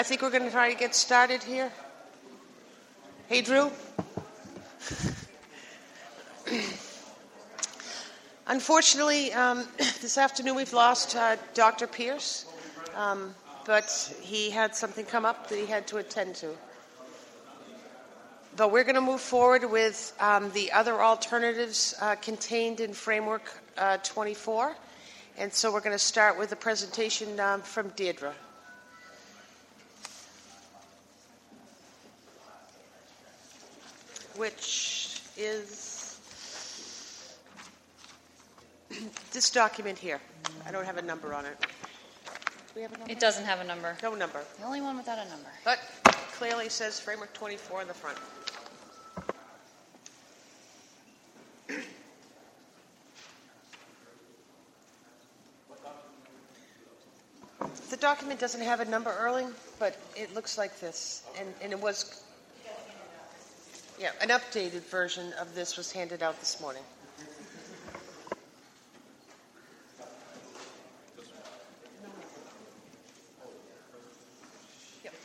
I think we're going to try to get started here. Hey, Drew. Unfortunately, this afternoon we've lost Dr. Pierce, but he had something come up that he had to attend to. But we're going to move forward with the other alternatives contained in Framework 24. And so we're going to start with a presentation from Deirdre. Which is this document here. I don't have a number on it. Do we have a number? It doesn't have a number. No number. The only one without a number. But clearly says Framework 24 on the front. The document doesn't have a number, Erling, but it looks like this. And it was... Yeah, an updated version of this was handed out this morning. Yep.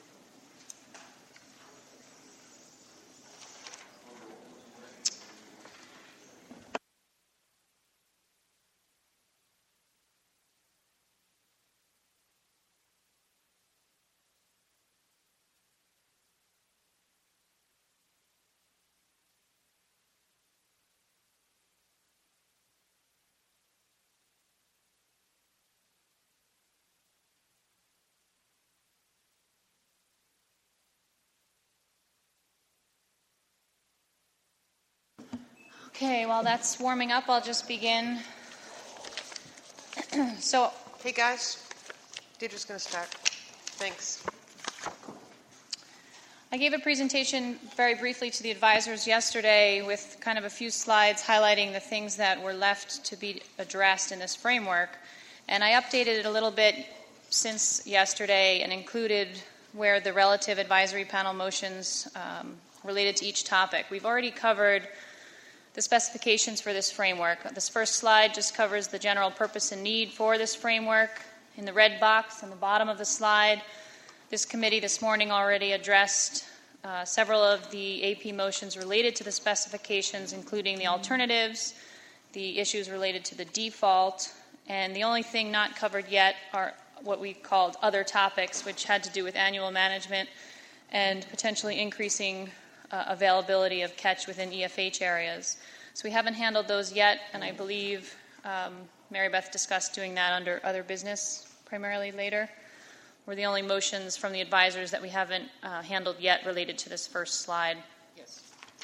Okay, while that's warming up, I'll just begin. Hey, guys. Deirdre's going to start. Thanks. I gave a presentation very briefly to the advisors yesterday with kind of a few slides highlighting the things that were left to be addressed in this framework. And I updated it a little bit since yesterday and included where the relative advisory panel motions related to each topic. We've already covered the specifications for this framework. This first slide just covers the general purpose and need for this framework. In the red box on the bottom of the slide, this committee this morning already addressed several of the AP motions related to the specifications, including the alternatives, the issues related to the default, and the only thing not covered yet are what we called other topics, which had to do with annual management and potentially increasing availability of catch within EFH areas. So we haven't handled those yet, and I believe Mary Beth discussed doing that under other business primarily later. We're the only motions from the advisors that we haven't handled yet related to this first slide. Yes.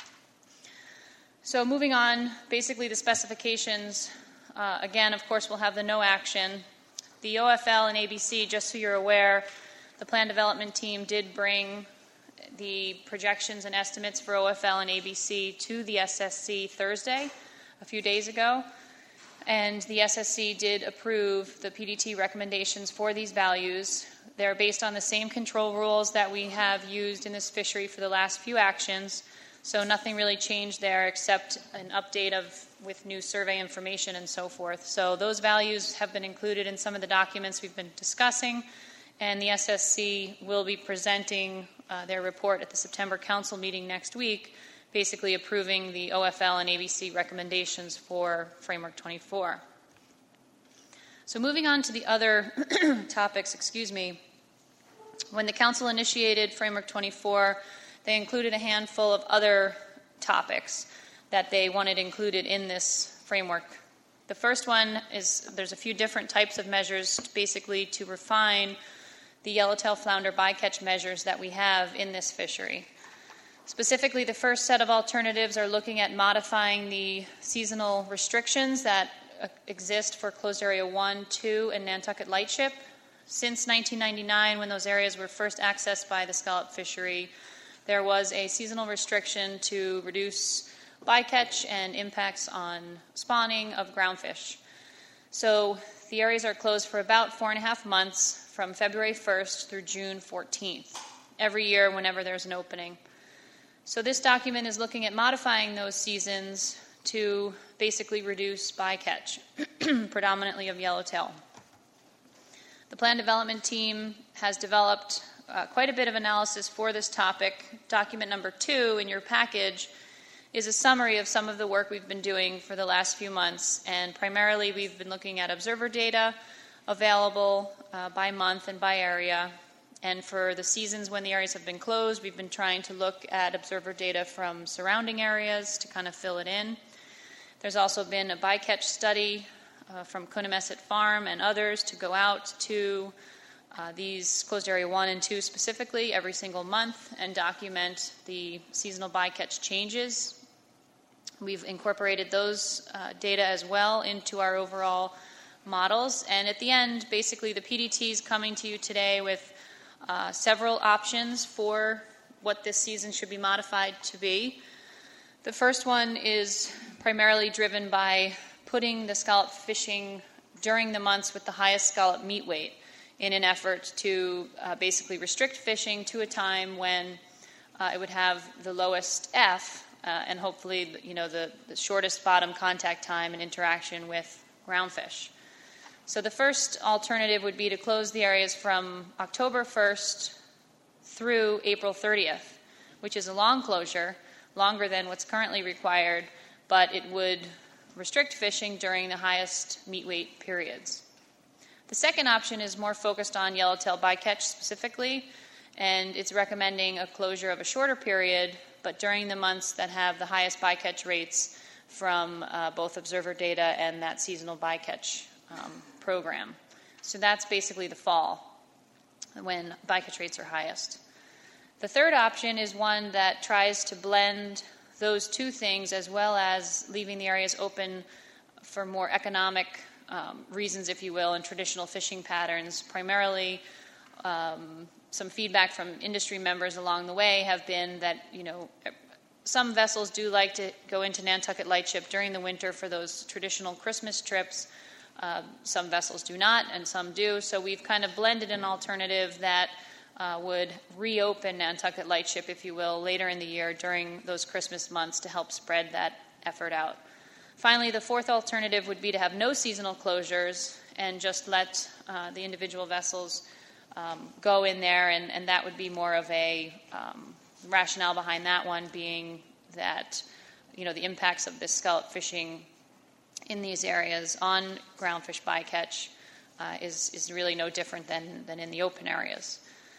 So moving on, basically the specifications, again, of course, we'll have the no action. The OFL and ABC, just so you're aware, the plan development team did bring the projections and estimates for OFL and ABC to the SSC Thursday, a few days ago. And the SSC did approve the PDT recommendations for these values. They're based on the same control rules that we have used in this fishery for the last few actions. So nothing really changed there except an update with new survey information and so forth. So those values have been included in some of the documents we've been discussing. And the SSC will be presenting their report at the September Council meeting next week, basically approving the OFL and ABC recommendations for Framework 24. So moving on to the other topics, when the Council initiated Framework 24, they included a handful of other topics that they wanted included in this framework. The first one is there's a few different types of measures basically to refine the yellowtail flounder bycatch measures that we have in this fishery. Specifically, the first set of alternatives are looking at modifying the seasonal restrictions that exist for Closed Area 1, 2, and Nantucket Lightship. Since 1999, when those areas were first accessed by the scallop fishery, there was a seasonal restriction to reduce bycatch and impacts on spawning of groundfish. So the areas are closed for about 4.5 months from February 1st through June 14th, every year whenever there's an opening. So this document is looking at modifying those seasons to basically reduce bycatch, predominantly of yellowtail. The plan development team has developed quite a bit of analysis for this topic. Document number 2 in your package is a summary of some of the work we've been doing for the last few months, and primarily we've been looking at observer data available by month and by area. And for the seasons when the areas have been closed, we've been trying to look at observer data from surrounding areas to kind of fill it in. There's also been a bycatch study from Coonamessett Farm and others to go out to these closed area 1 and 2 specifically every single month and document the seasonal bycatch changes. We've incorporated those data as well into our overall models. And at the end, basically the PDT is coming to you today with several options for what this season should be modified to be. The first one is primarily driven by putting the scallop fishing during the months with the highest scallop meat weight in an effort to basically restrict fishing to a time when it would have the lowest F and hopefully the shortest bottom contact time and interaction with groundfish. So the first alternative would be to close the areas from October 1st through April 30th, which is a long closure, longer than what's currently required, but it would restrict fishing during the highest meat weight periods. The second option is more focused on yellowtail bycatch specifically, and it's recommending a closure of a shorter period, but during the months that have the highest bycatch rates from both observer data and that seasonal bycatch program. So that's basically the fall, when bycatch rates are highest. The third option is one that tries to blend those two things as well as leaving the areas open for more economic reasons, if you will, and traditional fishing patterns. Primarily, some feedback from industry members along the way have been that, some vessels do like to go into Nantucket Lightship during the winter for those traditional Christmas trips. Some vessels do not, and some do. So we've kind of blended an alternative that would reopen Nantucket Lightship, if you will, later in the year during those Christmas months to help spread that effort out. Finally, the fourth alternative would be to have no seasonal closures and just let the individual vessels go in there, and that would be more of a rationale behind that one being that, the impacts of this scallop fishing in these areas on groundfish bycatch is really no different than in the open areas.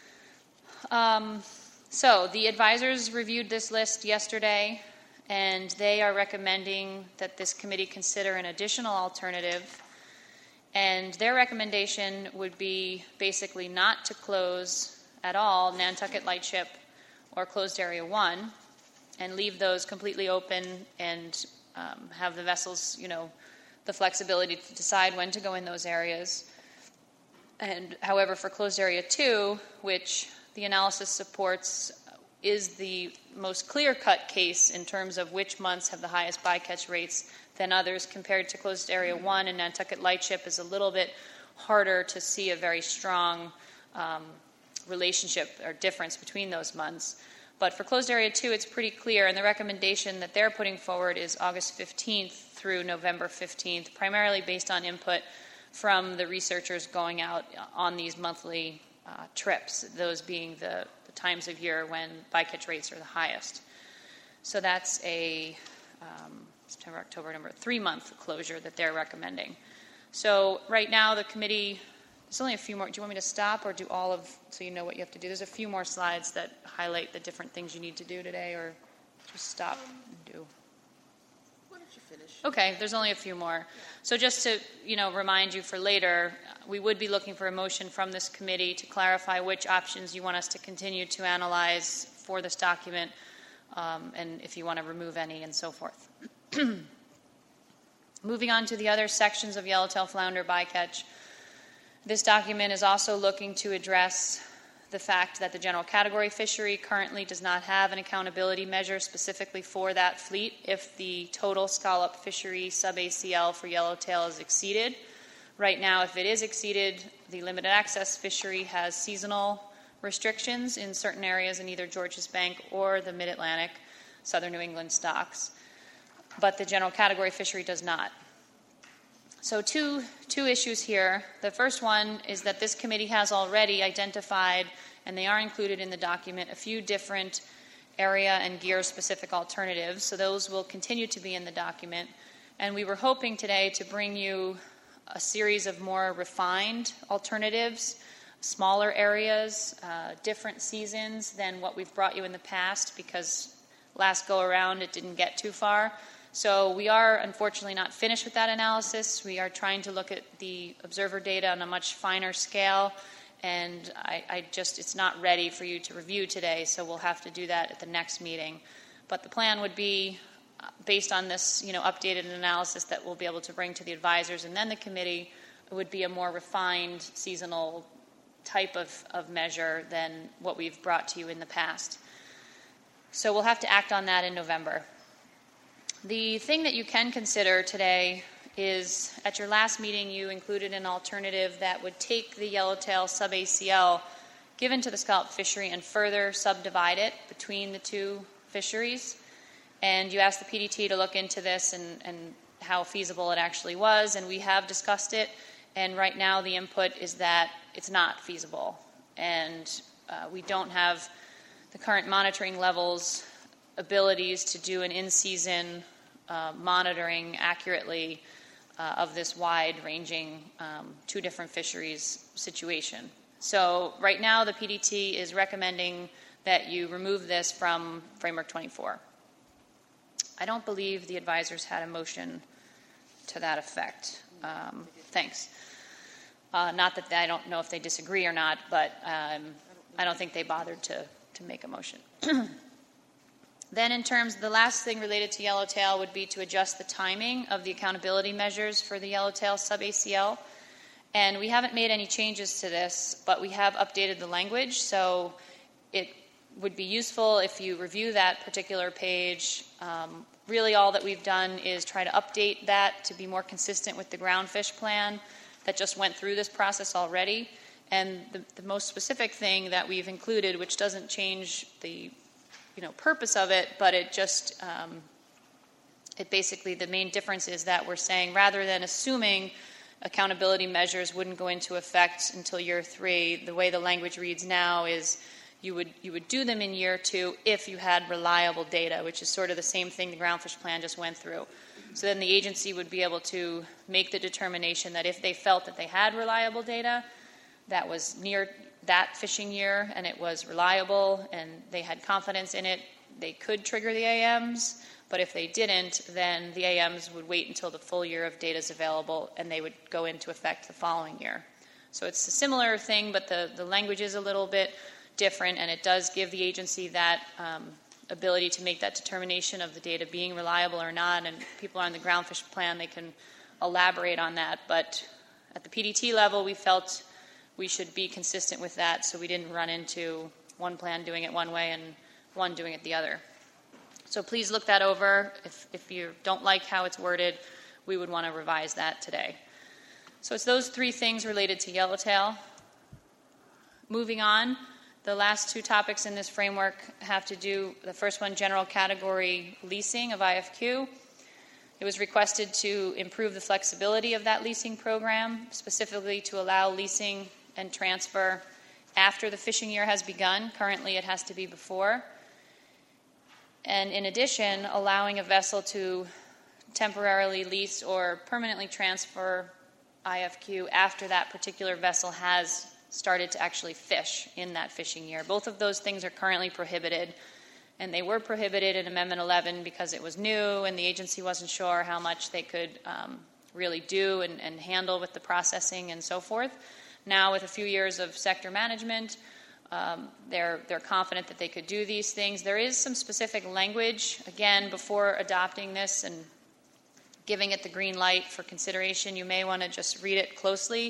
So the advisors reviewed this list yesterday, and they are recommending that this committee consider an additional alternative. And their recommendation would be basically not to close at all Nantucket Lightship or closed area 1 and leave those completely open and have the vessels, the flexibility to decide when to go in those areas. And however, for closed area 2, which the analysis supports is the most clear-cut case in terms of which months have the highest bycatch rates than others compared to closed area 1, and Nantucket Lightship is a little bit harder to see a very strong relationship or difference between those months. But for closed area 2, it's pretty clear, and the recommendation that they're putting forward is August 15th through November 15th, primarily based on input from the researchers going out on these monthly trips, those being the times of year when bycatch rates are the highest. So that's a September, October, November, 3-month closure that they're recommending. So right now the committee, there's only a few more. Do you want me to stop or do all of, so you know what you have to do? There's a few more slides that highlight the different things you need to do today, or just stop and do. Why don't you finish? Okay, there's only a few more. So just to, remind you for later, we would be looking for a motion from this committee to clarify which options you want us to continue to analyze for this document, and if you want to remove any and so forth. Moving on to the other sections of yellowtail flounder bycatch, this document is also looking to address the fact that the general category fishery currently does not have an accountability measure specifically for that fleet if the total scallop fishery sub-ACL for yellowtail is exceeded. Right now, if it is exceeded, the limited access fishery has seasonal restrictions in certain areas in either Georges Bank or the Mid-Atlantic, southern New England stocks, but the general category fishery does not. So two issues here. The first one is that this committee has already identified and they are included in the document, a few different area and gear-specific alternatives. So those will continue to be in the document. And we were hoping today to bring you a series of more refined alternatives, smaller areas, different seasons than what we've brought you in the past, because last go around it didn't get too far. So we are unfortunately not finished with that analysis. We are trying to look at the observer data on a much finer scale, and it's not ready for you to review today, so we'll have to do that at the next meeting. But the plan would be, based on this updated analysis that we'll be able to bring to the advisors and then the committee, it would be a more refined seasonal type of measure than what we've brought to you in the past. So we'll have to act on that in November. The thing that you can consider today is, at your last meeting you included an alternative that would take the yellowtail sub-ACL given to the scallop fishery and further subdivide it between the two fisheries. And you asked the PDT to look into this and how feasible it actually was, and we have discussed it. And right now the input is that it's not feasible. And we don't have the current monitoring levels, abilities to do an in-season monitoring accurately of this wide-ranging two different fisheries situation. So right now the PDT is recommending that you remove this from Framework 24. I don't believe the advisors had a motion to that effect. Thanks. Not that I don't know if they disagree or not, but I don't think they bothered to make a motion. Then in terms of the last thing related to yellowtail would be to adjust the timing of the accountability measures for the yellowtail sub-ACL. And we haven't made any changes to this, but we have updated the language, so it would be useful if you review that particular page. Really all that we've done is try to update that to be more consistent with the groundfish plan that just went through this process already. And the most specific thing that we've included, which doesn't change the purpose of it, but it just, it basically, the main difference is that we're saying, rather than assuming accountability measures wouldn't go into effect until year 3, the way the language reads now is you would do them in year 2 if you had reliable data, which is sort of the same thing the groundfish plan just went through. So then the agency would be able to make the determination that if they felt that they had reliable data that was near that fishing year and it was reliable and they had confidence in it, they could trigger the AMs. But if they didn't, then the AMs would wait until the full year of data is available and they would go into effect the following year. So it's a similar thing, but the language is a little bit different, and it does give the agency that ability to make that determination of the data being reliable or not, and people on the groundfish plan, they can elaborate on that. But at the PDT level, we felt we should be consistent with that so we didn't run into one plan doing it one way and one doing it the other. So please look that over. If you don't like how it's worded, we would want to revise that today. So it's those 3 things related to yellowtail. Moving on, the last 2 topics in this framework have to do, the first one, general category leasing of IFQ. It was requested to improve the flexibility of that leasing program, specifically to allow leasing and transfer after the fishing year has begun. Currently, it has to be before. And in addition, allowing a vessel to temporarily lease or permanently transfer IFQ after that particular vessel has started to actually fish in that fishing year. Both of those things are currently prohibited, and they were prohibited in Amendment 11 because it was new and the agency wasn't sure how much they could really do and handle with the processing and so forth. Now, with a few years of sector management, they're confident that they could do these things. There is some specific language, again, before adopting this and giving it the green light for consideration. You may want to just read it closely.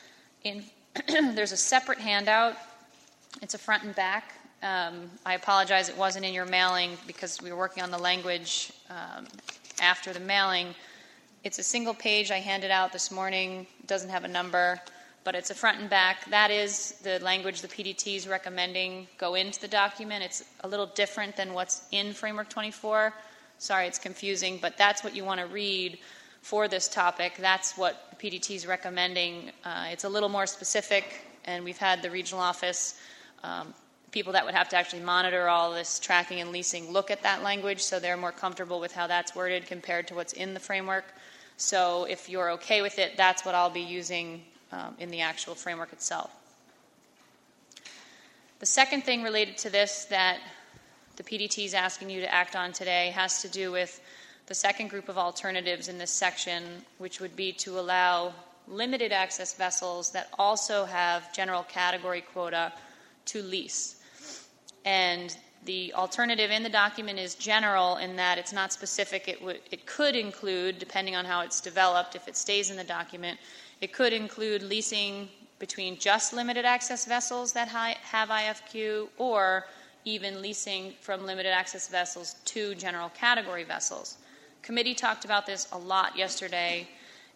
There's a separate handout. It's a front and back. I apologize it wasn't in your mailing because we were working on the language after the mailing. It's a single page I handed out this morning. It doesn't have a number, but it's a front and back. That is the language the PDT is recommending go into the document. It's a little different than what's in Framework 24. Sorry, it's confusing, but that's what you want to read for this topic. That's what the PDT is recommending. It's a little more specific, and we've had the regional office people that would have to actually monitor all this tracking and leasing look at that language, so they're more comfortable with how that's worded compared to what's in the framework. So if you're okay with it, that's what I'll be using in the actual framework itself. The second thing related to this that the PDT is asking you to act on today has to do with the second group of alternatives in this section, which would be to allow limited access vessels that also have general category quota to lease. And the alternative in the document is general in that it's not specific. It could include, depending on how it's developed, if it stays in the document, it could include leasing between just limited access vessels that have IFQ, or even leasing from limited access vessels to general category vessels. Committee talked about this a lot yesterday.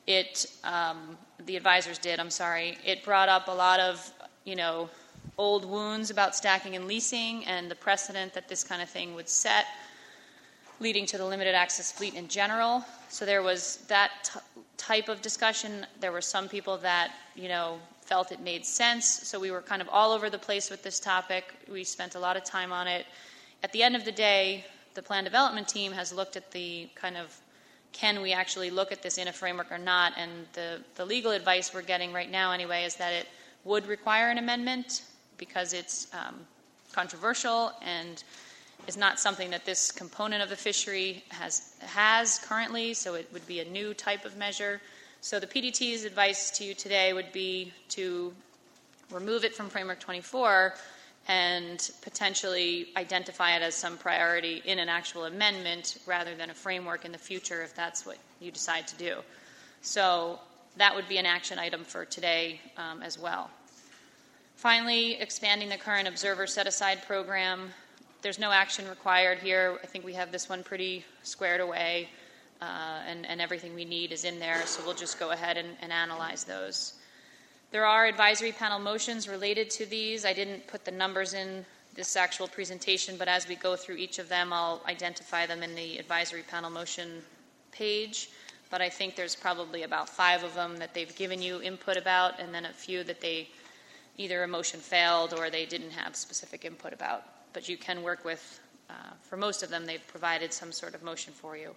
The advisors did, I'm sorry. It brought up a lot of, old wounds about stacking and leasing and the precedent that this kind of thing would set, leading to the limited access fleet in general. So there was that type of discussion. There were some people that, felt it made sense. So we were kind of all over the place with this topic. We spent a lot of time on it. At the end of the day, the plan development team has looked at the kind of, can we actually look at this in a framework or not? And the legal advice we're getting right now anyway is that it would require an amendment because it's controversial and is not something that this component of the fishery has currently, so it would be a new type of measure. So the PDT's advice to you today would be to remove it from Framework 24 and potentially identify it as some priority in an actual amendment rather than a framework in the future if that's what you decide to do. So that would be an action item for today as well. Finally, expanding the current observer set-aside program. There's no action required here. I think we have this one pretty squared away, and everything we need is in there, so we'll just go ahead and analyze those. There are advisory panel motions related to these. I didn't put the numbers in this actual presentation, but as we go through each of them, I'll identify them in the advisory panel motion page. But I think there's probably about 5 of them that they've given you input about, and then a few that they either a motion failed or they didn't have specific input about. But you can work with, for most of them, they've provided some sort of motion for you.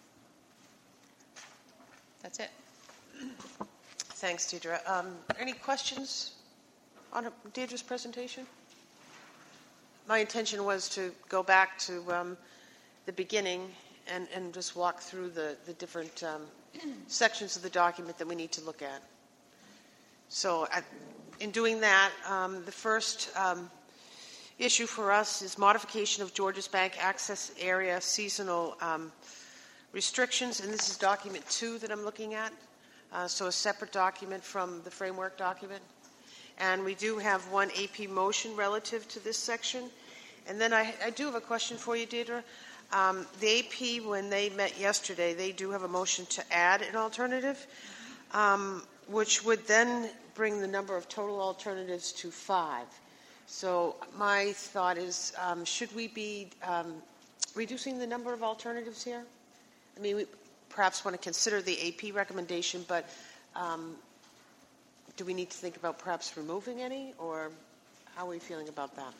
That's it. Thanks, Deidre. Any questions on Deidre's presentation? My intention was to go back to the beginning and just walk through the different sections of the document that we need to look at. So in doing that, the first issue for us is modification of Georges Bank access area seasonal restrictions, and this is document 2 that I'm looking at. So a separate document from the framework document. And we do have one AP motion relative to this section. And then I do have a question for you, Deidre. The AP, when they met yesterday, they do have a motion to add an alternative, which would then bring the number of total alternatives to 5. So my thought is, should we be reducing the number of alternatives here? I mean, we perhaps want to consider the AP recommendation, but do we need to think about perhaps removing any, or how are we feeling about that?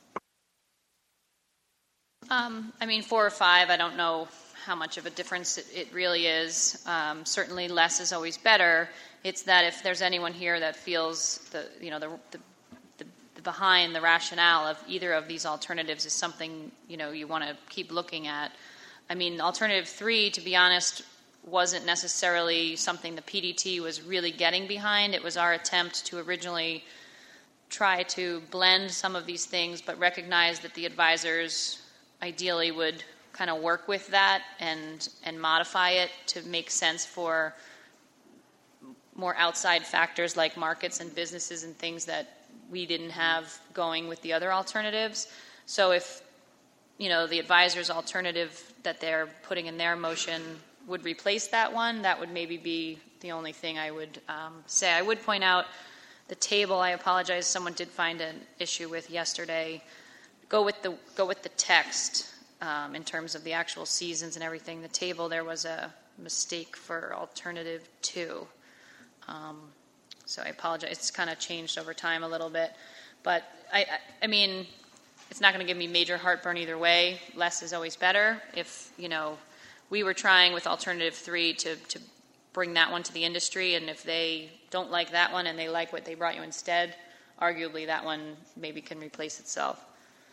I mean, 4 or 5, I don't know how much of a difference it really is. Certainly less is always better. It's that if there's anyone here that feels the behind the rationale of either of these alternatives is something, you want to keep looking at. I mean, alternative 3, to be honest, wasn't necessarily something the PDT was really getting behind. It was our attempt to originally try to blend some of these things, but recognize that the advisors ideally would kind of work with that and modify it to make sense for more outside factors like markets and businesses and things that we didn't have going with the other alternatives. So if the advisor's alternative that they're putting in their motion would replace that one, that would maybe be the only thing I would say. I would point out the table. I apologize, someone did find an issue with yesterday. Go with the text in terms of the actual seasons and everything. The table, there was a mistake for alternative 2. So I apologize. It's kind of changed over time a little bit. But I mean, it's not going to give me major heartburn either way. Less is always better. If, we were trying with alternative 3 to bring that one to the industry, and if they don't like that one and they like what they brought you instead, arguably that one maybe can replace itself.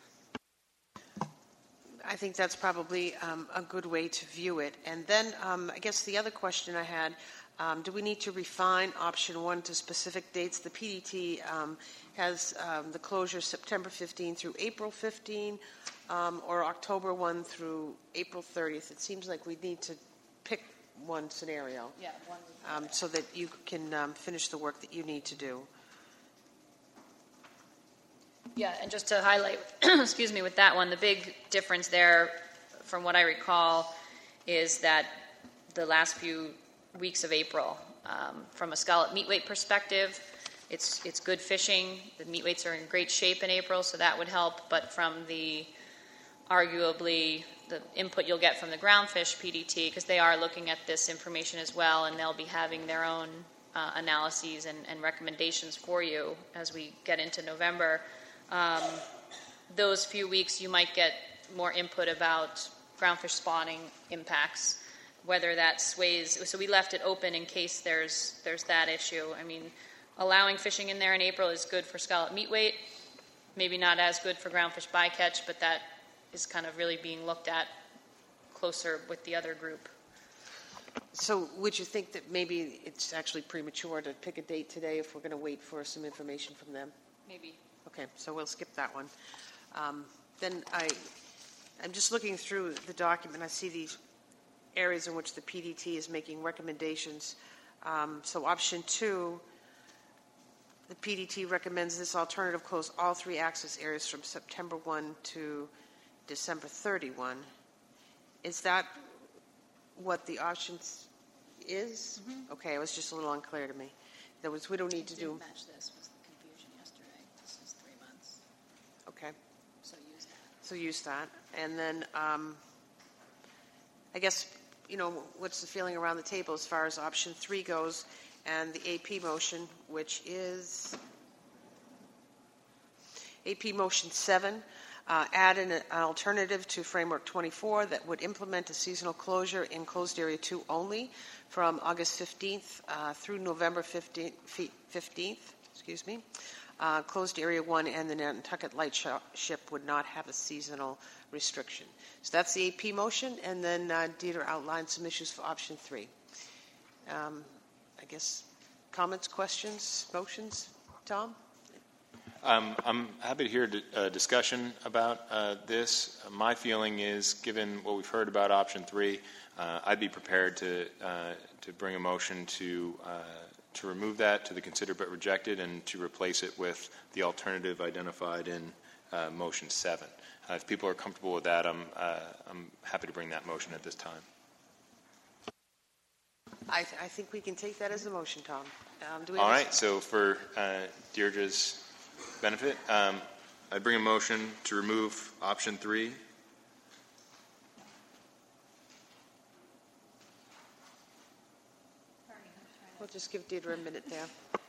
I think that's probably a good way to view it. And then I guess the other question I had, do we need to refine option 1 to specific dates? The PDT has the closure September 15 through April 15, or October 1 through April 30th. It seems like we need to pick one scenario, Yeah, so that you can finish the work that you need to do. Yeah, and just to highlight, excuse me, with that one, the big difference there, from what I recall, is that the last few weeks of April, from a scallop meat weight perspective, it's good fishing. The meat weights are in great shape in April, so that would help. But from arguably the input you'll get from the groundfish PDT, because they are looking at this information as well, and they'll be having their own analyses and recommendations for you as we get into November. Those few weeks you might get more input about groundfish spawning impacts, whether that sways. So we left it open in case there's that issue. I mean, allowing fishing in there in April is good for scallop meat weight, maybe not as good for groundfish bycatch, but that is kind of really being looked at closer with the other group. So would you think that maybe it's actually premature to pick a date today if we're going to wait for some information from them? Maybe. Okay, so we'll skip that one. Then I'm just looking through the document. I see these areas in which the PDT is making recommendations. So option 2, the PDT recommends this alternative close all 3 access areas from September 1 to December 31. Is that what the option is? Mm-hmm. Okay, it was just a little unclear to me. We don't need to do. Match this was the confusion yesterday. This is 3 months. Okay. So use that. And then I guess, what's the feeling around the table as far as option 3 goes and the AP motion, which is AP motion 7, add an alternative to framework 24 that would implement a seasonal closure in closed area 2 only from August 15th through November 15th, closed area 1 and the Nantucket Lightship would not have a seasonal restriction. So that's the AP motion, and then Deirdre outlined some issues for option 3. I guess comments, questions, motions? Tom? I'm happy to hear a discussion about this. My feeling is, given what we've heard about option 3, I'd be prepared to bring a motion to remove that to the consider but rejected and to replace it with the alternative identified in motion 7. If people are comfortable with that, I'm happy to bring that motion at this time. I think we can take that as a motion, Tom. All right. So for Deirdre's benefit, I bring a motion to remove option 3. We'll just give Deirdre a minute there.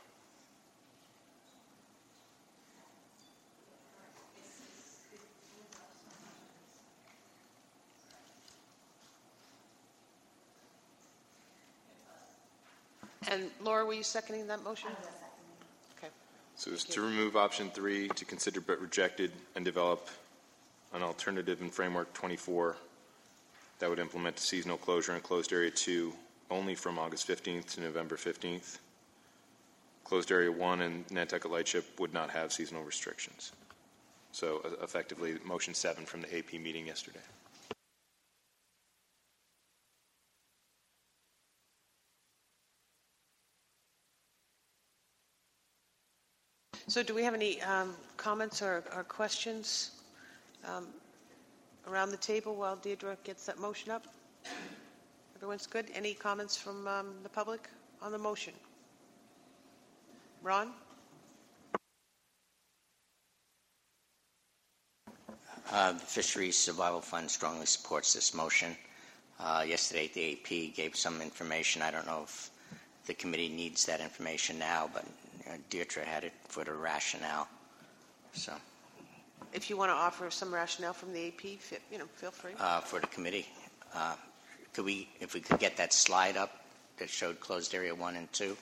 And Laura, were you seconding that motion? I was seconding. Okay. So it's to remove option 3, to consider but rejected, and develop an alternative in framework 24 that would implement the seasonal closure in closed area 2 only from August 15th to November 15th. Closed area 1 and Nantucket Lightship would not have seasonal restrictions. So effectively, motion 7 from the AP meeting yesterday. So do we have any comments or questions around the table while Deirdre gets that motion up? Everyone's good? Any comments from the public on the motion? Ron? The Fisheries Survival Fund strongly supports this motion. Yesterday, the AP gave some information. I don't know if the committee needs that information now, but Deirdre had it for the rationale. So If you want to offer some rationale from the AP, feel free. for the committee, if we could get that slide up that showed closed area 1 and 2.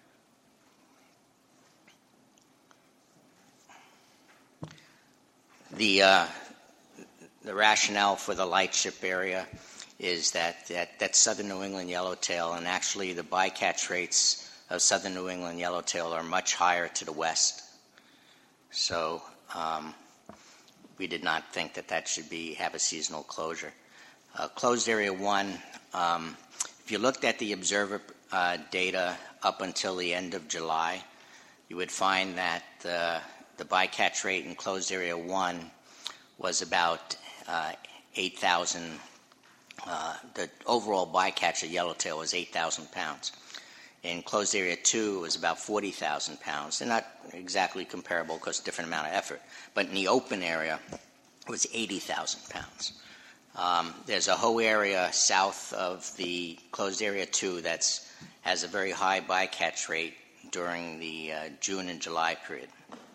The rationale for the lightship area is that southern New England yellowtail, and actually the bycatch rates of southern New England yellowtail are much higher to the west. So we did not think that should have a seasonal closure. Closed area 1, if you looked at the observer data up until the end of July, you would find that the bycatch rate in closed area 1 was about 8,000. The overall bycatch of yellowtail was 8,000 pounds. In closed area 2, it was about 40,000 pounds. They're not exactly comparable because different amount of effort. But in the open area, it was 80,000 pounds. There's a whole area south of the closed area 2 that has a very high bycatch rate during the June and July period.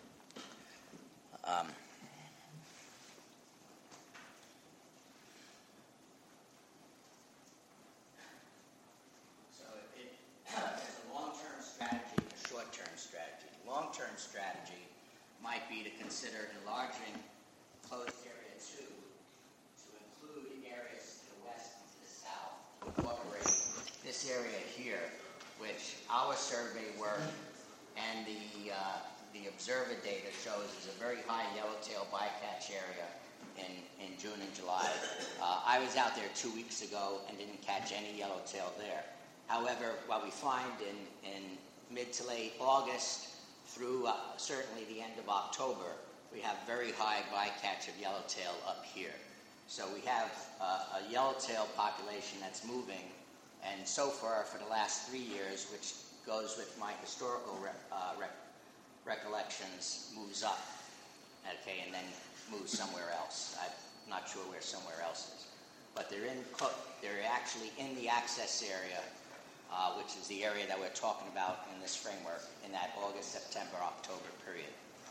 Long-term strategy might be to consider enlarging closed area 2 to include areas to the west and to the south, to incorporate this area here, which our survey work and the observer data shows is a very high yellowtail bycatch area in June and July. I was out there 2 weeks ago and didn't catch any yellowtail there. However, what we find in mid to late August through certainly the end of October, we have very high bycatch of yellowtail up here. So we have a yellowtail population that's moving, and so far for the last 3 years, which goes with my historical recollections, moves up, okay, and then moves somewhere else. I'm not sure where somewhere else is. But they're actually in the access area, which is the area that we're talking about in this framework in that August, September, October period.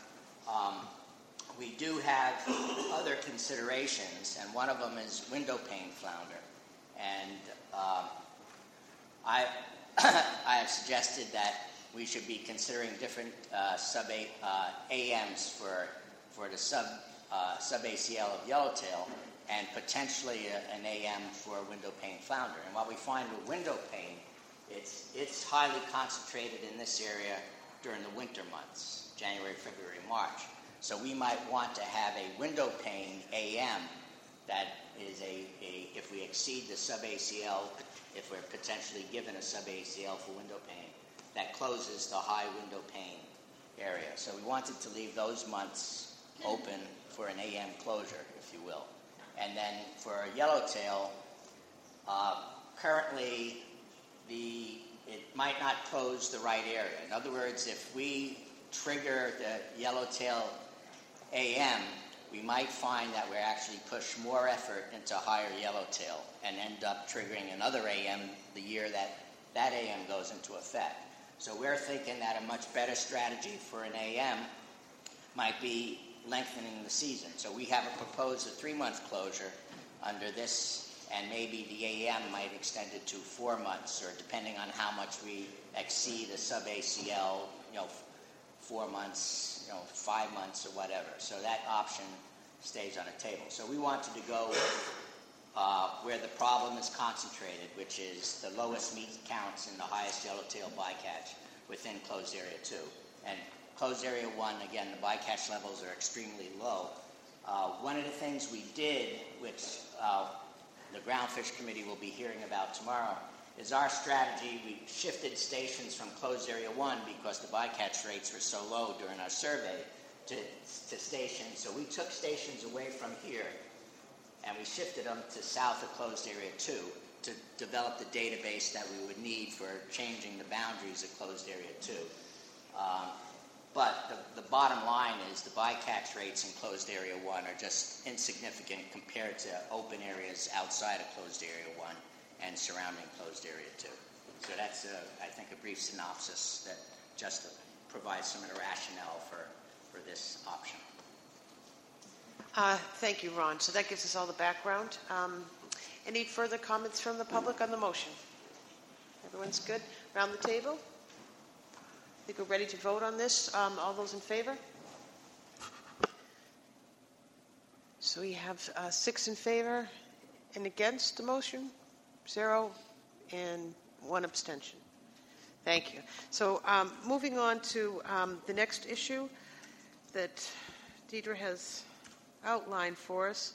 We do have other considerations, and one of them is window pane flounder. And I have suggested that we should be considering different AMs for the sub-ACL of yellowtail and potentially an AM for window pane flounder. And what we find with window pane, it's highly concentrated in this area during the winter months, January, February, March. So we might want to have a window pane AM that is if we exceed the sub-ACL, if we're potentially given a sub-ACL for window pane, that closes the high window pane area. So we wanted to leave those months open for an AM closure, if you will. And then for yellowtail, currently it might not close the right area. In other words, if we trigger the yellowtail AM, we might find that we're actually push more effort into higher yellowtail and end up triggering another AM the year that AM goes into effect. So we're thinking that a much better strategy for an AM might be lengthening the season. So we have proposed a 3-month closure under this, and maybe the AM might extend it to 4 months, or depending on how much we exceed a sub-ACL, 4 months, 5 months, or whatever. So that option stays on the table. So we wanted to go with where the problem is concentrated, which is the lowest meat counts and the highest yellowtail bycatch within closed area 2. And closed area 1, again, the bycatch levels are extremely low. One of the things we did, which the Groundfish Committee will be hearing about tomorrow, is our strategy. We shifted stations from closed area 1 because the bycatch rates were so low during our survey to stations. So we took stations away from here and we shifted them to south of closed area 2 to develop the database that we would need for changing the boundaries of closed area 2. But the bottom line is the bycatch rates in closed area 1 are just insignificant compared to open areas outside of closed area 1 and surrounding closed area 2. So that's, I think, a brief synopsis that just provides some of the rationale for this option. Thank you, Ron. So that gives us all the background. Any further comments from the public on the motion? Everyone's good? Around the table? I think we're ready to vote on this. All those in favor? So we have 6 in favor and against the motion, 0, and 1 abstention. Thank you. So moving on to the next issue that Deidre has outlined for us.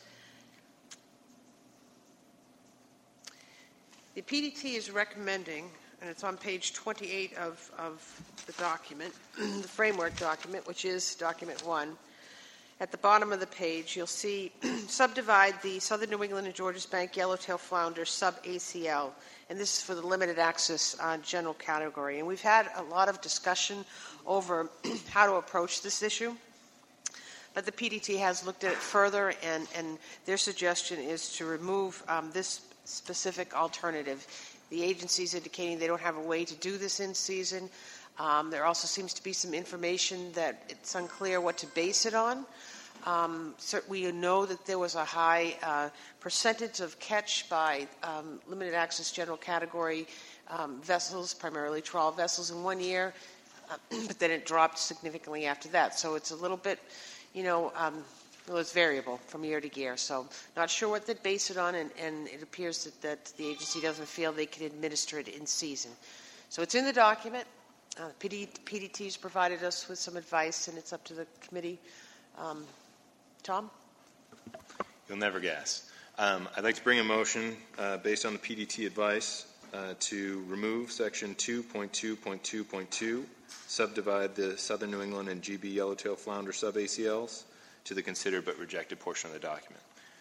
The PDT is recommending, and it's on page 28 of the document, the framework document, which is document 1. At the bottom of the page, you'll see subdivide the Southern New England and Georges Bank Yellowtail Flounder sub-ACL, and this is for the limited access general category. And we've had a lot of discussion over how to approach this issue, but the PDT has looked at it further, and their suggestion is to remove this specific alternative. The agency's indicating they don't have a way to do this in season. There also seems to be some information that it's unclear what to base it on. We know that there was a high percentage of catch by limited access general category vessels, primarily trawl vessels, in 1 year, but then it dropped significantly after that. So it's a little bit, it's variable from year to year. So not sure what to base it on, and it appears that the agency doesn't feel they can administer it in season. So it's in the document. PDT's provided us with some advice, and it's up to the committee. Tom? You'll never guess. I'd like to bring a motion based on the PDT advice to remove section 2.2.2.2, subdivide the Southern New England and GB Yellowtail Flounder sub-ACLs to the considered but rejected portion of the document.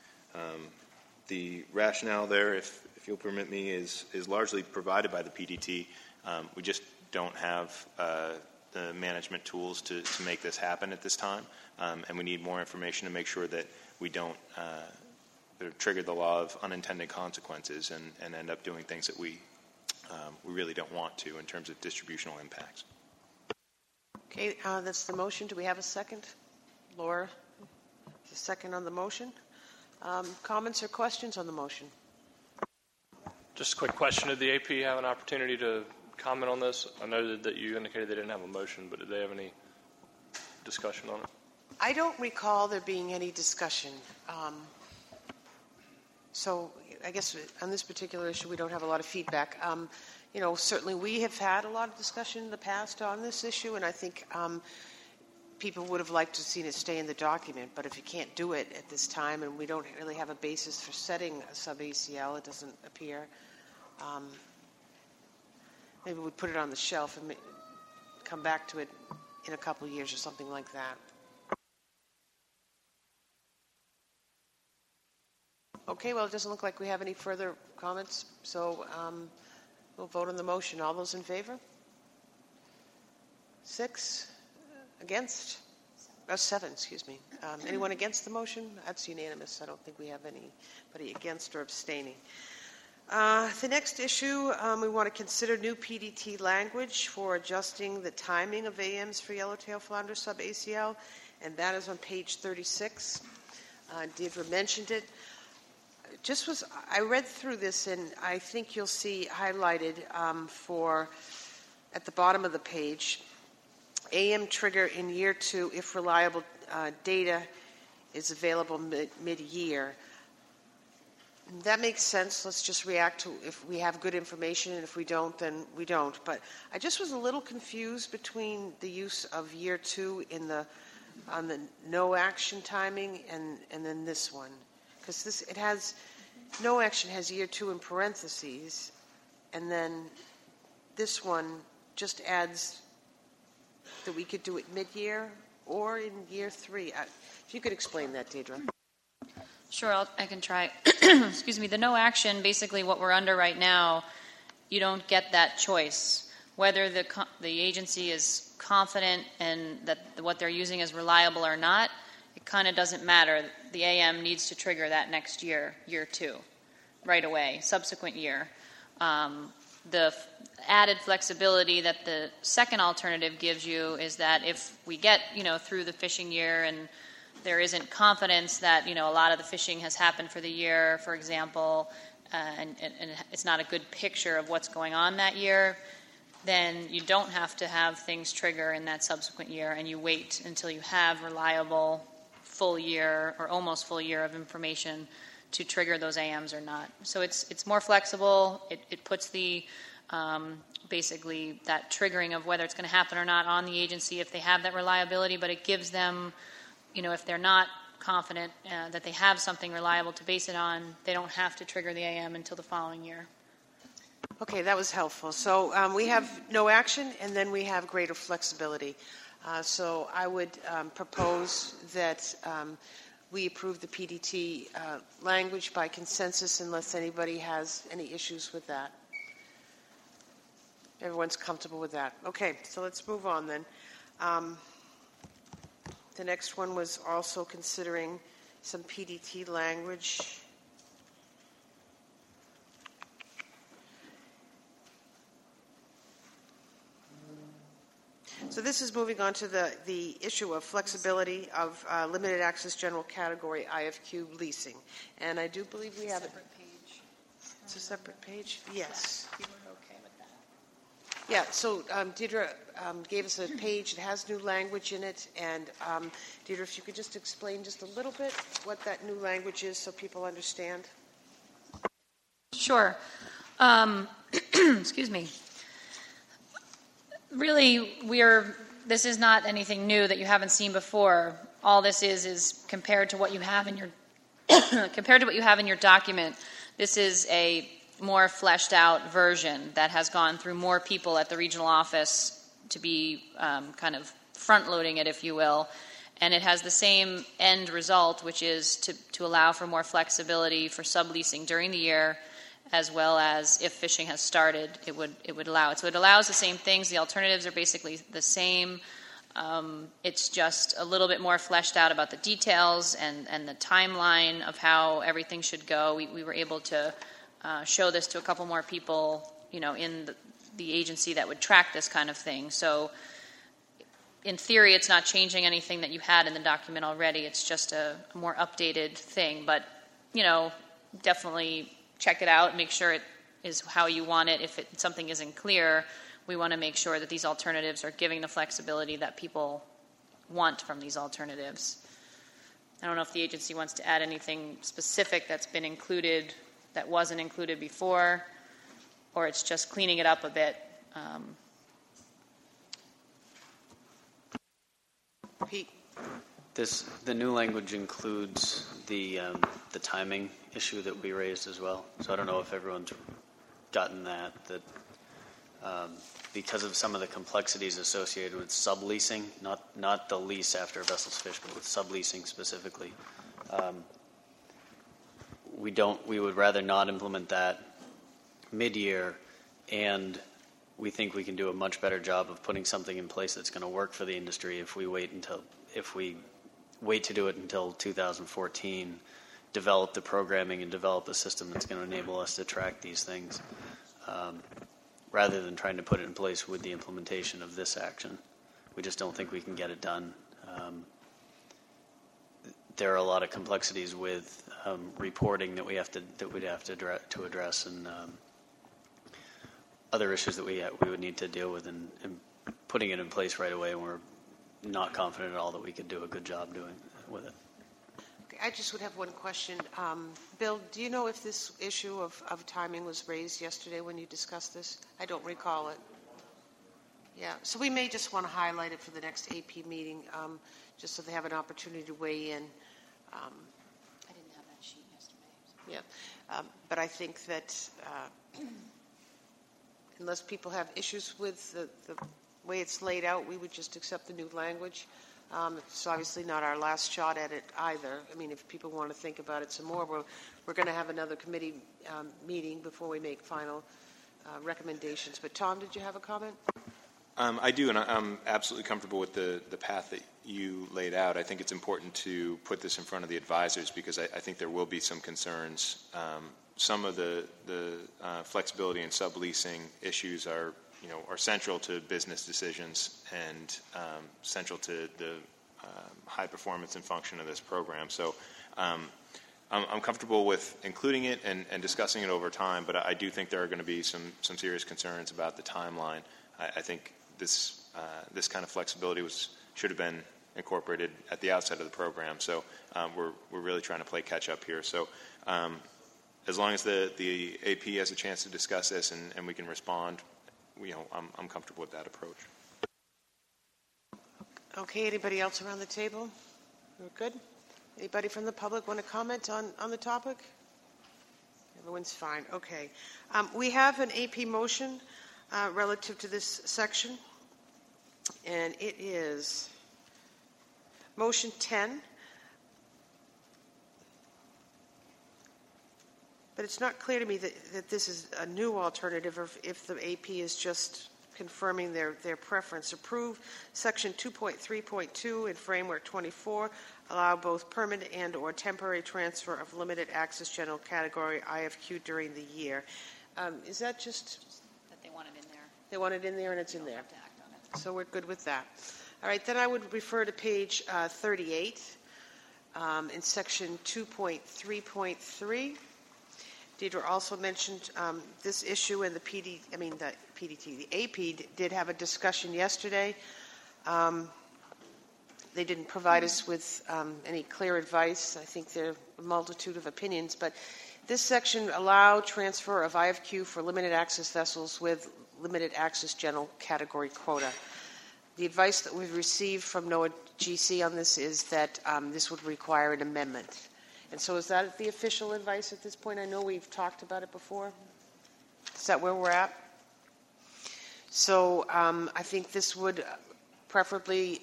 The rationale there, if you'll permit me, is largely provided by the PDT. We just don't have the management tools to make this happen at this time, and we need more information to make sure that we don't trigger the law of unintended consequences and end up doing things that we really don't want to in terms of distributional impacts. Okay, that's the motion. Do we have a second? Laura, the second on the motion. Comments or questions on the motion? Just a quick question. Did the AP have an opportunity to comment on this? I know that you indicated they didn't have a motion, but did they have any discussion on it? I don't recall there being any discussion. So I guess on this particular issue, we don't have a lot of feedback. Certainly we have had a lot of discussion in the past on this issue, and I think people would have liked to have seen it stay in the document, but if you can't do it at this time, and we don't really have a basis for setting a sub-ACL, it doesn't appear. Maybe we put it on the shelf and come back to it in a couple of years or something like that. Okay, well, it doesn't look like we have any further comments, so we'll vote on the motion. All those in favor? 6? Against? 7, excuse me. Anyone against the motion? That's unanimous. I don't think we have anybody against or abstaining. The next issue, we want to consider new PDT language for adjusting the timing of AMs for Yellowtail Flounder sub-ACL, and that is on page 36. Deidre mentioned it. I read through this, and I think you'll see highlighted at the bottom of the page, AM trigger in year 2 if reliable data is available mid-year. That makes sense. Let's just react to if we have good information, and if we don't, then we don't. But I just was a little confused between the use of year 2 on the no action timing and then this one, because it has no action has year 2 in parentheses, and then this one just adds that we could do it mid-year or in year 3. If you could explain that, Deidre. Sure, I can try. Excuse me. The no action, basically what we're under right now, you don't get that choice. Whether the agency is confident and that what they're using is reliable or not, it kind of doesn't matter. The AM needs to trigger that next year, year 2, right away, subsequent year. The added flexibility that the second alternative gives you is that if we get, through the fishing year and there isn't confidence that, a lot of the fishing has happened for the year, for example, and it's not a good picture of what's going on that year, then you don't have to have things trigger in that subsequent year, and you wait until you have reliable full year or almost full year of information to trigger those AMs or not. So it's more flexible. It puts the basically that triggering of whether it's going to happen or not on the agency if they have that reliability, but it gives them, if they're not confident that they have something reliable to base it on, they don't have to trigger the AM until the following year. Okay, that was helpful. So we have no action, and then we have greater flexibility. So I would propose that we approve the PDT language by consensus unless anybody has any issues with that. Everyone's comfortable with that. Okay, so let's move on then. The next one was also considering some PDT language. So this is moving on to the issue of flexibility of limited access general category IFQ leasing. And I do believe we have it. Separate page. It's a separate page? Yes. You were okay with that? Yeah, so Deirdre gave us a page that has new language in it. And Deirdre, if you could just explain just a little bit what that new language is so people understand. Sure. Excuse me. Really, this is not anything new that you haven't seen before. All this is compared to what you have in your compared to what you have in your document. This is a more fleshed out version that has gone through more people at the regional office to be kind of front loading it, if you will. And it has the same end result, which is to allow for more flexibility for subleasing during the year, as well as if fishing has started, it would allow it. So it allows the same things. The alternatives are basically the same. It's just a little bit more fleshed out about the details and the timeline of how everything should go. We were able to show this to a couple more people, in the agency that would track this kind of thing. So in theory, it's not changing anything that you had in the document already. It's just a more updated thing. But, definitely check it out, make sure it is how you want it. If something isn't clear, we want to make sure that these alternatives are giving the flexibility that people want from these alternatives. I don't know if the agency wants to add anything specific that's been included that wasn't included before, or it's just cleaning it up a bit. Pete? The new language includes the timing issue that we raised as well. So I don't know if everyone's gotten that because of some of the complexities associated with subleasing, not the lease after a vessel's fished, but with subleasing specifically. We would rather not implement that mid-year, and we think we can do a much better job of putting something in place that's going to work for the industry if we wait to do it until 2014, develop the programming and develop a system that's going to enable us to track these things, rather than trying to put it in place with the implementation of this action. We just don't think we can get it done. There are a lot of complexities with reporting that we'd have to address, and other issues that we would need to deal with, and putting it in place right away. And we're not confident at all that we could do a good job doing with it. Okay, I just would have one question. Bill, do you know if this issue of timing was raised yesterday when you discussed this? I don't recall it. Yeah, so we may just want to highlight it for the next AP meeting, just so they have an opportunity to weigh in. I didn't have that sheet yesterday. Yeah, but I think that unless people have issues with the way it's laid out, we would just accept the new language. It's obviously not our last shot at it either. I mean, if people want to think about it some more, we're going to have another committee meeting before we make final recommendations. But Tom, did you have a comment? I do, and I'm absolutely comfortable with the path that you laid out. I think it's important to put this in front of the advisors because I think there will be some concerns. Some of the flexibility and subleasing issues are central to business decisions and central to the high performance and function of this program. So I'm comfortable with including it and discussing it over time, but I do think there are going to be some serious concerns about the timeline. I think this kind of flexibility should have been incorporated at the outset of the program. So we're really trying to play catch up here. So as long as the AP has a chance to discuss this and we can respond, I'm comfortable with that approach. Okay, anybody else around the table? We're good? Anybody from the public want to comment on the topic? Everyone's fine. Okay. We have an AP motion relative to this section, and it is motion 10. But it's not clear to me that this is a new alternative, or if the AP is just confirming their preference. Approve Section 2.3.2 in Framework 24, allow both permanent and or temporary transfer of limited access general category IFQ during the year. Is that just... That they want it in there. They want it in there and it's in there. Have to act on it. So we're good with that. All right, then I would refer to page 38 in Section 2.3.3. Deidre also mentioned this issue, and the AP did have a discussion yesterday. They didn't provide us with any clear advice. I think there are a multitude of opinions, but this section allowed transfer of IFQ for limited access vessels with limited access general category quota. The advice that we've received from NOAA GC on this is that this would require an amendment. And so is that the official advice at this point? I know we've talked about it before. Is that where we're at? So I think this would preferably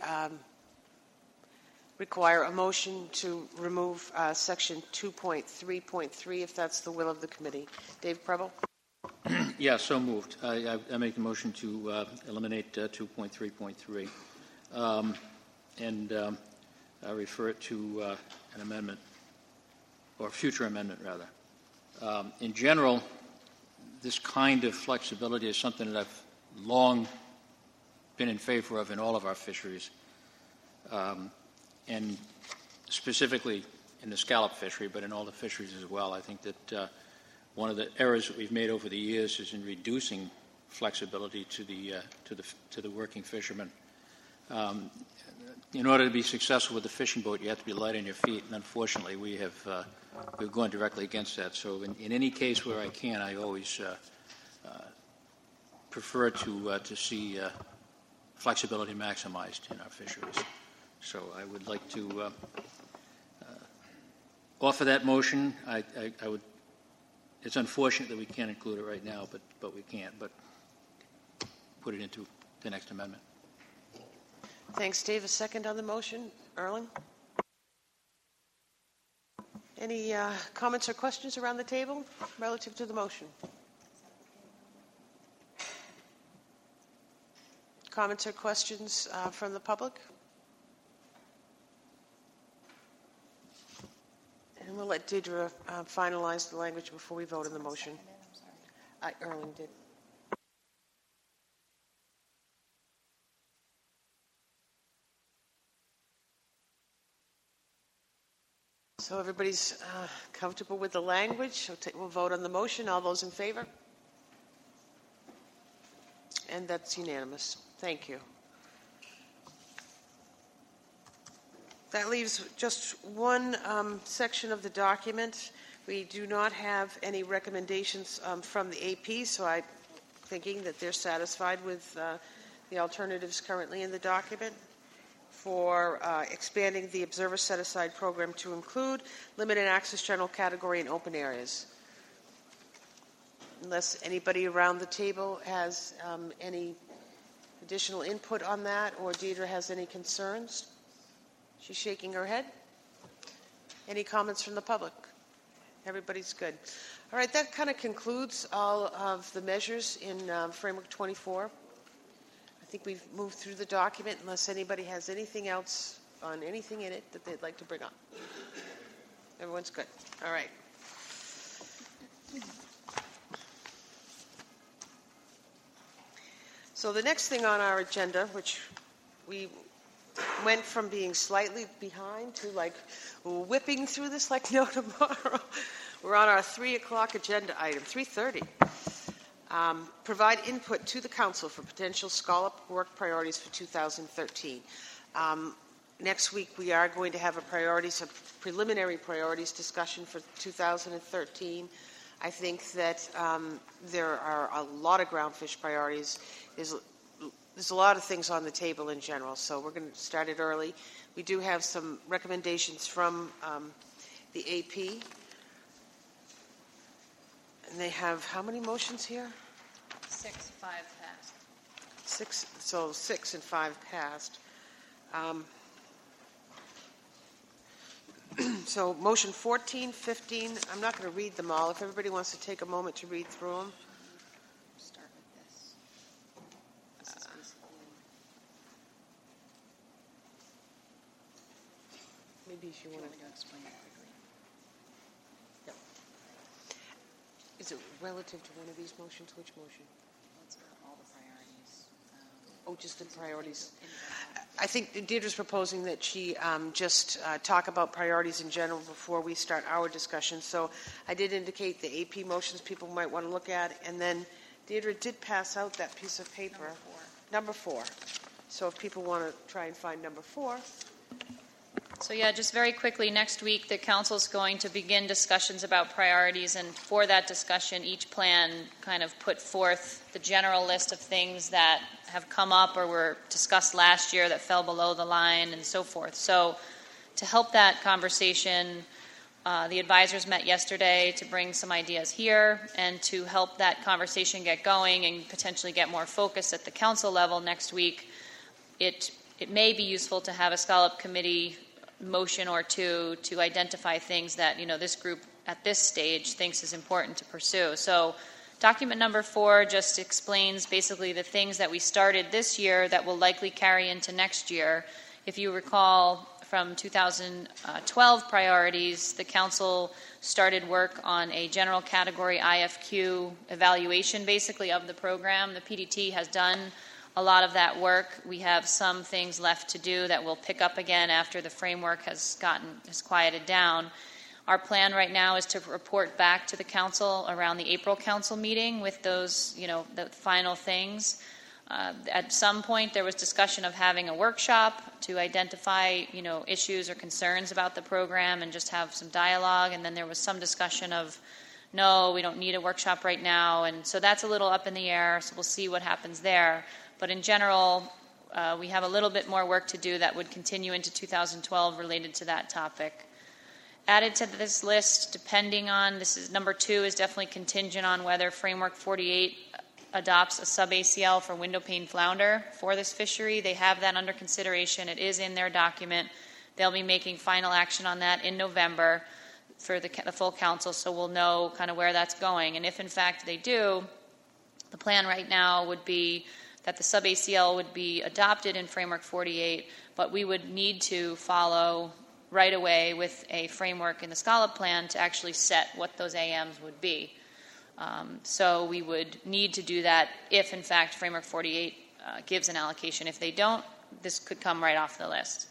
require a motion to remove Section 2.3.3 if that's the will of the committee. Dave Preble? Yeah, so moved. I make the motion to eliminate 2.3.3 and I refer it to an amendment, or future amendment, rather. In general, this kind of flexibility is something that I've long been in favor of in all of our fisheries, and specifically in the scallop fishery, but in all the fisheries as well. I think that one of the errors that we've made over the years is in reducing flexibility to the working fishermen. In order to be successful with the fishing boat, you have to be light on your feet, and unfortunately, we've gone directly against that. So, in any case where I can, I always prefer to see flexibility maximized in our fisheries. So, I would like to offer that motion. I would. It's unfortunate that we can't include it right now, but we can't. But put it into the next amendment. Thanks, Dave. A second on the motion. Erling? Any comments or questions around the table relative to the motion? Comments or questions from the public? And we'll let Deidre finalize the language before we vote on the motion. Erling did. So everybody's comfortable with the language. We'll vote on the motion. All those in favor? And that's unanimous. Thank you. That leaves just one section of the document. We do not have any recommendations from the AP, so I'm thinking that they're satisfied with the alternatives currently in the document for expanding the Observer Set-Aside program to include limited access general category in open areas. Unless anybody around the table has any additional input on that, or Deidre has any concerns. She's shaking her head. Any comments from the public? Everybody's good. All right, that kind of concludes all of the measures in Framework 24. I think we've moved through the document unless anybody has anything else on anything in it that they'd like to bring up. Everyone's good. All right. So the next thing on our agenda, which we went from being slightly behind to like whipping through this like no tomorrow. We're on our 3 o'clock agenda item, 3:30. Provide input to the council for potential scallop work priorities for 2013. Next week we are going to have a preliminary priorities discussion for 2013. I think that there are a lot of groundfish priorities. There's a lot of things on the table in general, so we're going to start it early. We do have some recommendations from the AP. And they have how many motions here? 6, 5 passed. 6, so 6 and 5 passed. So motion 14, 15, I'm not going to read them all. If everybody wants to take a moment to read through them. Start with this. This is basically, Maybe if you do you want want me to explain it quickly? to. Is it relative to one of these motions? Which motion? Let's put all the priorities. Oh, just the these are priorities. things in general. I think Deirdre's proposing that she just talk about priorities in general before we start our discussion. So I did indicate the AP motions people might want to look at, and then Deirdre did pass out that piece of paper. Number 4. So if people want to try and find number 4. So yeah, just very quickly, next week the council is going to begin discussions about priorities, and for that discussion, each plan kind of put forth the general list of things that have come up or were discussed last year that fell below the line and so forth. So to help that conversation, the advisors met yesterday to bring some ideas here, and to help that conversation get going and potentially get more focus at the council level next week, it may be useful to have a scallop committee motion or two to identify things that this group at this stage thinks is important to pursue. So document number 4 just explains basically the things that we started this year that will likely carry into next year. If you recall from 2012 priorities, the council started work on a general category IFQ evaluation basically of the program. The PDT has done a lot of that work. We have some things left to do that we'll pick up again after the framework has quieted down. Our plan right now is to report back to the council around the April council meeting with those, the final things. At some point, there was discussion of having a workshop to identify, issues or concerns about the program and just have some dialogue. And then there was some discussion of, no, we don't need a workshop right now. And so that's a little up in the air, so we'll see what happens there. But in general, we have a little bit more work to do that would continue into 2012 related to that topic. Added to this list, depending on, number 2 is definitely contingent on whether Framework 48 adopts a sub-ACL for window pane flounder for this fishery. They have that under consideration. It is in their document. They'll be making final action on that in November for the full council, so we'll know kind of where that's going. And if, in fact, they do, the plan right now would be that the sub-ACL would be adopted in Framework 48, but we would need to follow right away with a framework in the scallop plan to actually set what those AMs would be. So we would need to do that if, in fact, Framework 48 gives an allocation. If they don't, this could come right off the list.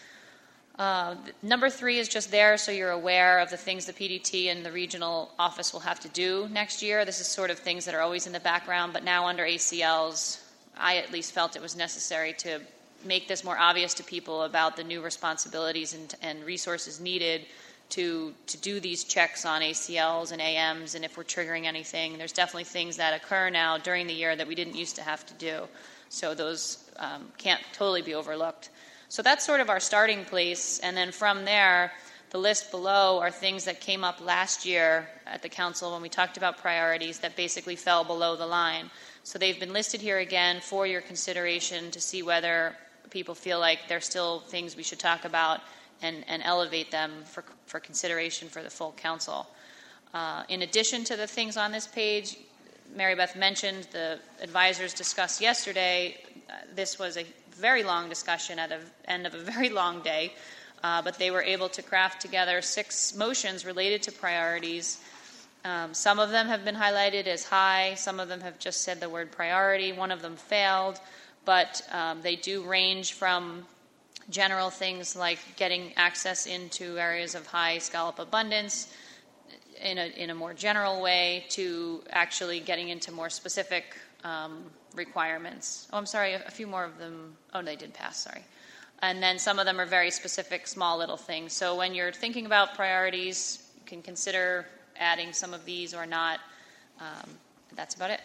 Number 3 is just there so you're aware of the things the PDT and the regional office will have to do next year. This is sort of things that are always in the background, but now under ACLs, I at least felt it was necessary to make this more obvious to people about the new responsibilities and resources needed to do these checks on ACLs and AMs, and if we're triggering anything. There's definitely things that occur now during the year that we didn't used to have to do. So those can't totally be overlooked. So that's sort of our starting place, and then from there, the list below are things that came up last year at the council when we talked about priorities that basically fell below the line. So they've been listed here again for your consideration to see whether people feel like there's still things we should talk about and elevate them for consideration for the full council. In addition to the things on this page, Mary Beth mentioned the advisors discussed yesterday. This was a very long discussion at the end of a very long day, but they were able to craft together 6 motions related to priorities. Some of them have been highlighted as high. Some of them have just said the word priority. One of them failed, but they do range from general things like getting access into areas of high scallop abundance in a more general way to actually getting into more specific requirements. Oh, I'm sorry, a few more of them, oh, they did pass, sorry. And then some of them are very specific, small little things. So when you're thinking about priorities, you can consider adding some of these or not. That's about it.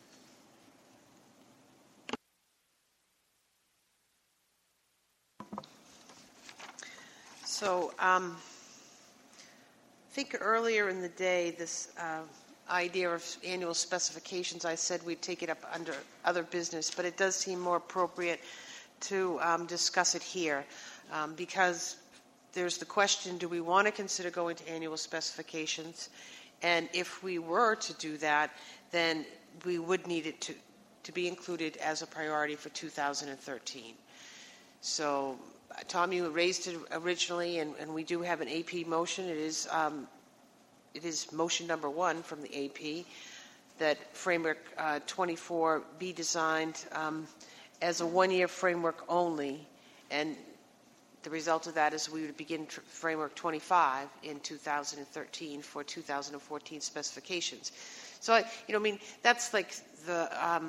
So I think earlier in the day, this idea of annual specifications, I said we'd take it up under other business, but it does seem more appropriate to discuss it here because there's the question, do we want to consider going to annual specifications? And if we were to do that, then we would need it to be included as a priority for 2013. So, Tom, you raised it originally, and we do have an AP motion. It is motion number 1 from the AP that Framework 24 be designed as a one-year framework only, and the result of that is we would begin Framework 25 in 2013 for 2014 specifications. So, that's like the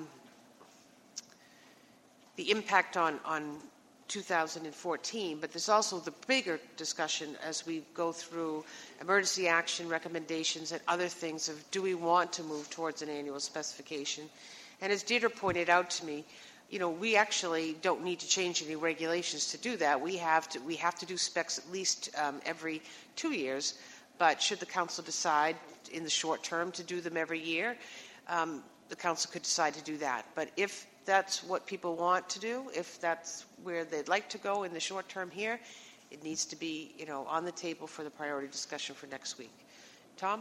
impact on 2014, but there's also the bigger discussion as we go through emergency action recommendations and other things of do we want to move towards an annual specification. And as Deirdre pointed out to me, we actually don't need to change any regulations to do that. We have to do specs at least every 2 years, but should the council decide in the short term to do them every year, the council could decide to do that. But if that's what people want to do, if that's where they'd like to go in the short term here, it needs to be, on the table for the priority discussion for next week. Tom?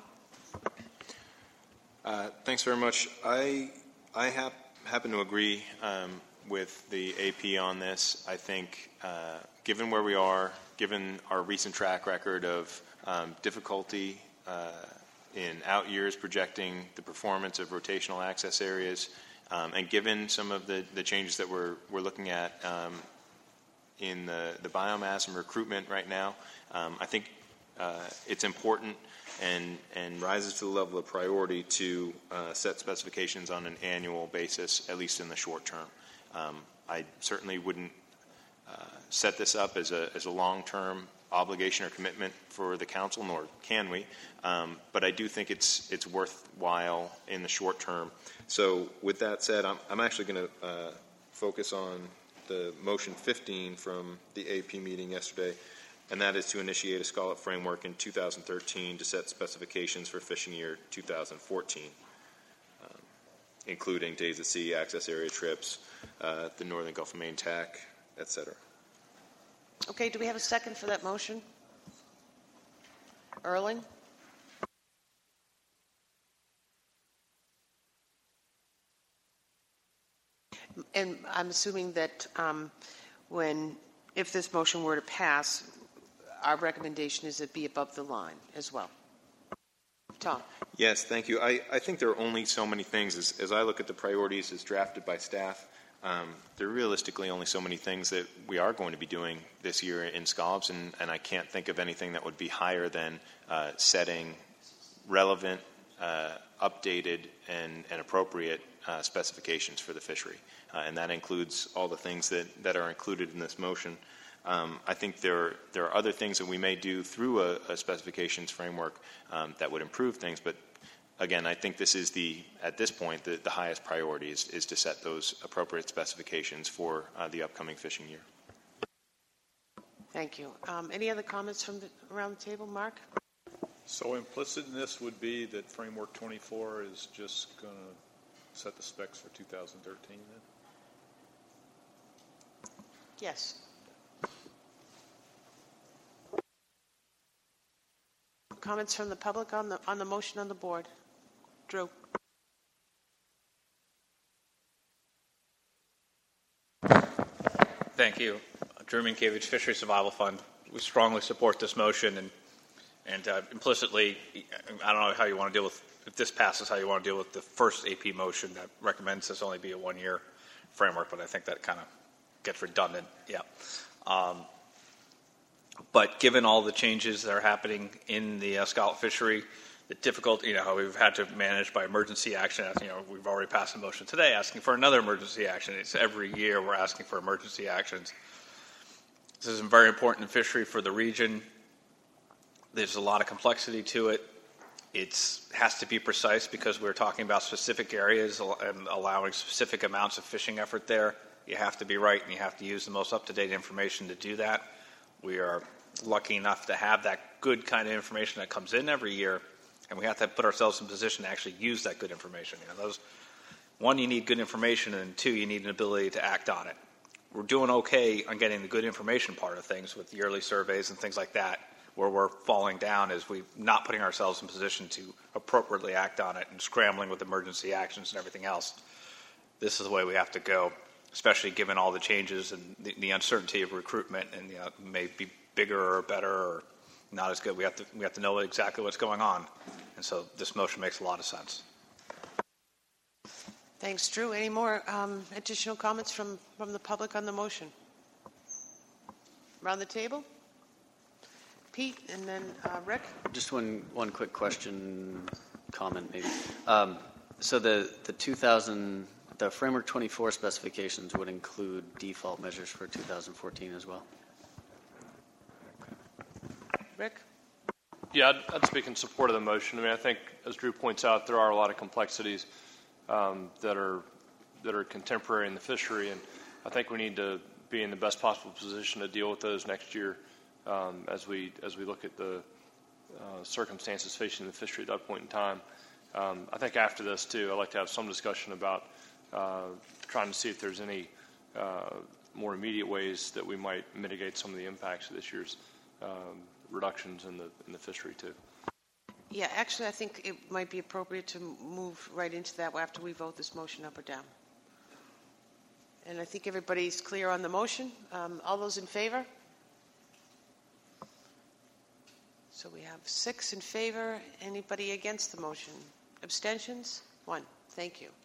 Thanks very much. I happen to agree with the AP on this. I think given where we are, given our recent track record of difficulty in out years projecting the performance of rotational access areas, and given some of the changes that we're looking at in the biomass and recruitment right now, I think it's important and rises to the level of priority to set specifications on an annual basis, at least in the short term. I certainly wouldn't set this up as a long-term obligation or commitment for the council, nor can we. But I do think it's worthwhile in the short term. So with that said, I'm actually going to focus on the motion 15 from the AP meeting yesterday, and that is to initiate a scallop framework in 2013 to set specifications for fishing year 2014, including days at sea, access area trips, the Northern Gulf of Maine TAC, et cetera. Okay, do we have a second for that motion? Erling? And I'm assuming that if this motion were to pass, our recommendation is it be above the line as well. Tom? Yes, thank you. I think there are only so many things. As I look at the priorities as drafted by staff, there are realistically only so many things that we are going to be doing this year in scallops, and I can't think of anything that would be higher than setting relevant, updated, and appropriate specifications for the fishery. And that includes all the things that are included in this motion. I think there are other things that we may do through a specifications framework that would improve things, but again, I think this is at this point, the highest priority is to set those appropriate specifications for the upcoming fishing year. Thank you. Any other comments from around the table? Mark? So implicit in this would be that Framework 24 is just going to set the specs for 2013 then? Yes. Comments from the public on the motion on the board? Drew. Thank you. Drew Minkiewicz, Fisheries Survival Fund. We strongly support this motion, and implicitly, I don't know how you want to deal with, if this passes, how you want to deal with the first AP motion that recommends this only be a one-year framework, but I think that kind of gets redundant. Yeah. But given all the changes that are happening in the scallop fishery, the difficult, how we've had to manage by emergency action. We've already passed a motion today asking for another emergency action. It's every year we're asking for emergency actions. This is very important fishery for the region. There's a lot of complexity to it. It has to be precise because we're talking about specific areas and allowing specific amounts of fishing effort there. You have to be right, and you have to use the most up-to-date information to do that. We are lucky enough to have that good kind of information that comes in every year, and we have to put ourselves in position to actually use that good information. One, you need good information, and two, you need an ability to act on it. We're doing okay on getting the good information part of things with yearly surveys and things like that. Where we're falling down is we're not putting ourselves in position to appropriately act on it and scrambling with emergency actions and everything else. This is the way we have to go, especially given all the changes and the uncertainty of recruitment, and it may be bigger or better or not as good. We have to know exactly what's going on, and so this motion makes a lot of sense. Thanks, Drew. Any more additional comments from the public on the motion? Around the table? Pete, and then Rick. Just one quick question, comment maybe. So the Framework 24 specifications would include default measures for 2014 as well? Rick? Yeah, I'd speak in support of the motion. I think, as Drew points out, there are a lot of complexities that are contemporary in the fishery, and I think we need to be in the best possible position to deal with those next year as we look at the circumstances facing the fishery at that point in time. I think after this, too, I'd like to have some discussion about trying to see if there's any more immediate ways that we might mitigate some of the impacts of this year's reductions in the fishery, too. Yeah, actually, I think it might be appropriate to move right into that after we vote this motion up or down. And I think everybody's clear on the motion. All those in favor? So we have 6 in favor. Anybody against the motion? Abstentions? 1. Thank you.